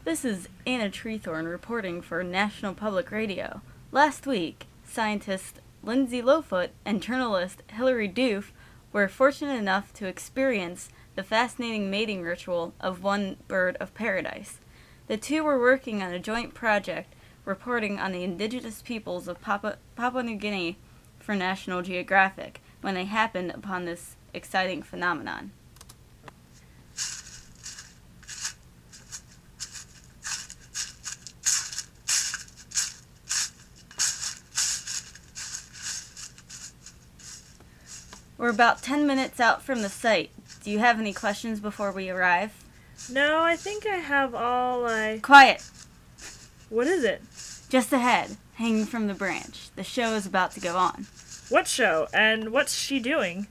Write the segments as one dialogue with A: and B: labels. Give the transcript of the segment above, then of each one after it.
A: This is Anna Treethorn reporting for National Public Radio. Last week, scientist Lindsay Lowfoot and journalist Hilary Duff were fortunate enough to experience the fascinating mating ritual of one bird of paradise. The two were working on a joint project reporting on the indigenous peoples of Papua New Guinea for National Geographic when they happened upon this exciting phenomenon. We're about 10 minutes out from the site. Do you have any questions before we arrive?
B: No, I think I have all
A: Quiet!
B: What is it?
A: Just ahead, hanging from the branch. The show is about to go on.
B: What show? And what's she doing?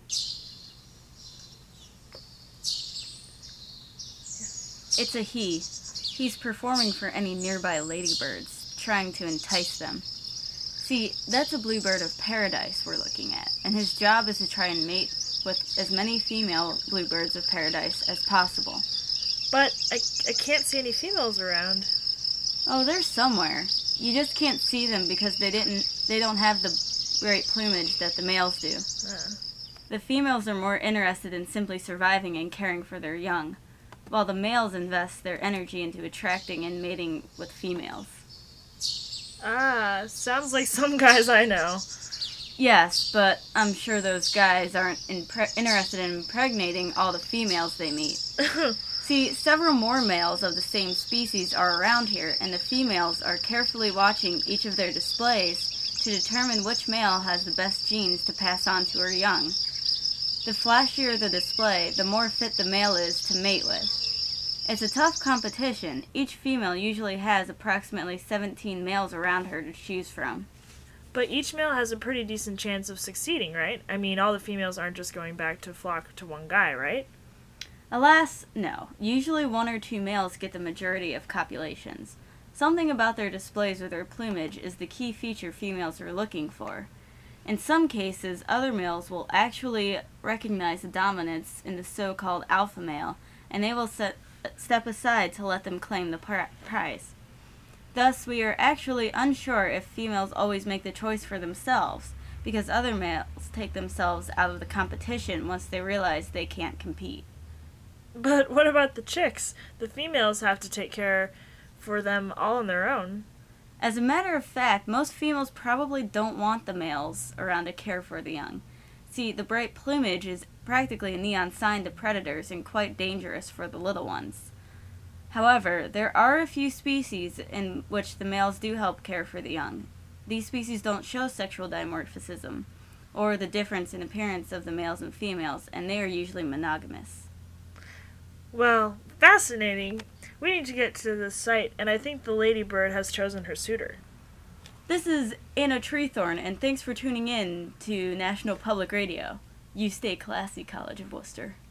A: It's a he. He's performing for any nearby ladybirds, trying to entice them. See, that's a bluebird of paradise we're looking at, and his job is to try and mate with as many female bluebirds of paradise as possible.
B: But I can't see any females around.
A: Oh, they're somewhere. You just can't see them because they don't have the great plumage that the males do. The females are more interested in simply surviving and caring for their young, while the males invest their energy into attracting and mating with females.
B: Sounds like some guys I know.
A: Yes, but I'm sure those guys aren't interested in impregnating all the females they meet. See, several more males of the same species are around here, and the females are carefully watching each of their displays to determine which male has the best genes to pass on to her young. The flashier the display, the more fit the male is to mate with. It's a tough competition. Each female usually has approximately 17 males around her to choose from.
B: But each male has a pretty decent chance of succeeding, right? I mean, all the females aren't just going back to flock to one guy, right?
A: Alas, no. Usually one or two males get the majority of copulations. Something about their displays or their plumage is the key feature females are looking for. In some cases, other males will actually recognize the dominance in the so-called alpha male, and they will step aside to let them claim the prize. Thus, we are actually unsure if females always make the choice for themselves, because other males take themselves out of the competition once they realize they can't compete.
B: But what about the chicks? The females have to take care for them all on their own.
A: As a matter of fact, most females probably don't want the males around to care for the young. See, the bright plumage is practically a neon sign to predators and quite dangerous for the little ones. However, there are a few species in which the males do help care for the young. These species don't show sexual dimorphism, or the difference in appearance of the males and females, and they are usually monogamous.
B: Well, fascinating. We need to get to the site, and I think the ladybird has chosen her suitor.
A: This is Anna Treethorn, and thanks for tuning in to National Public Radio. You stay classy, College of Worcester.